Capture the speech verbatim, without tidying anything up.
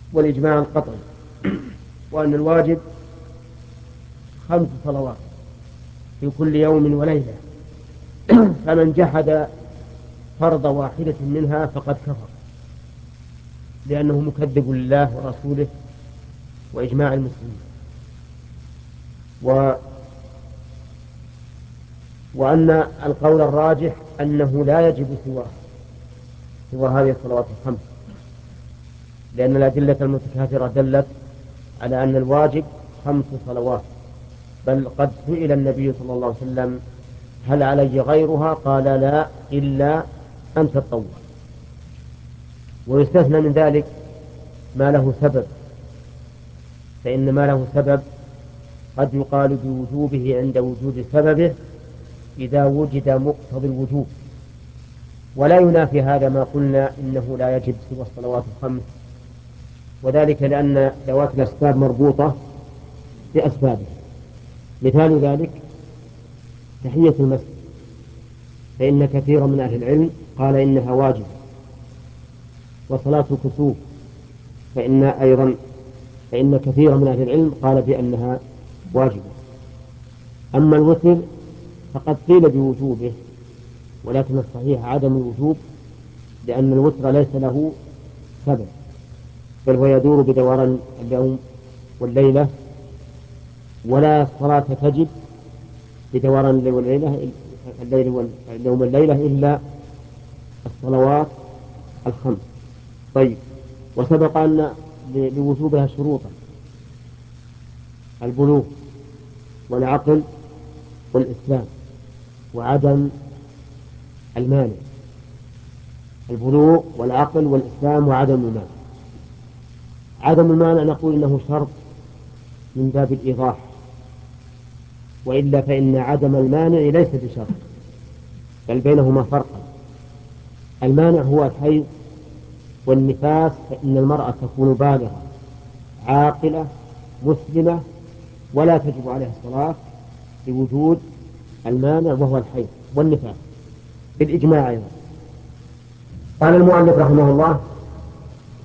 والإجماع القطعي، وأن الواجب خمس صلوات في كل يوم وليلة. فمن جحد فرض واحدة منها فقد كفر، لأنه مكذب لله ورسوله وإجماع المسلمين. و... وأن القول الراجح أنه لا يجب سواه سوى هذه الصلوات الخمس، لأن الأدلة المتكاثرة دلت على أن الواجب خمس صلوات، بل قد سئل النبي صلى الله عليه وسلم هل علي غيرها؟ قال لا، إلا أن تطوع. ويستثنى من ذلك ما له سبب، فإن ما له سبب قد يقال بوجوبه عند وجود سببه إذا وجد مقتضى الوجوب، ولا ينافي هذا ما قلنا إنه لا يجب سوى الصلوات الخمس، وذلك لأن ذوات الأسباب مربوطة بأسبابه. مثال ذلك تحية المسجد، فإن كثيرا من أهل العلم قال إنها واجبة، وصلاة الكسوف فإن أيضا فإن كثيرا من أهل العلم قال بأنها واجبة. أما الوتر فقد قيل بوجوبه، ولكن الصحيح عدم الوجوب، لأن الوتر ليس له سبب، بل هو يدور بدوران اليوم والليلة، ولا صلاة تجب بدوران الليل والليلة الليل واليوم والليلة إلا الصلوات الخمس. طيب، وسبق أن لوجوبها شروطا: البلوغ والعقل والإسلام وعدم المانع. البلوغ والعقل والإسلام وعدم المانع. عدم المانع نقول إنه شرط من باب الإيضاح، وإلا فإن عدم المانع ليس بشرط، بل بينهما فرقا. المانع هو الحيض والنفاس، فإن المرأة تكون بالغة عاقلة مسلمة ولا تجب عليها الصلاة لوجود المانع وهو الحيض والنفاس بالإجماع أيضا. قال المؤلف رحمه الله: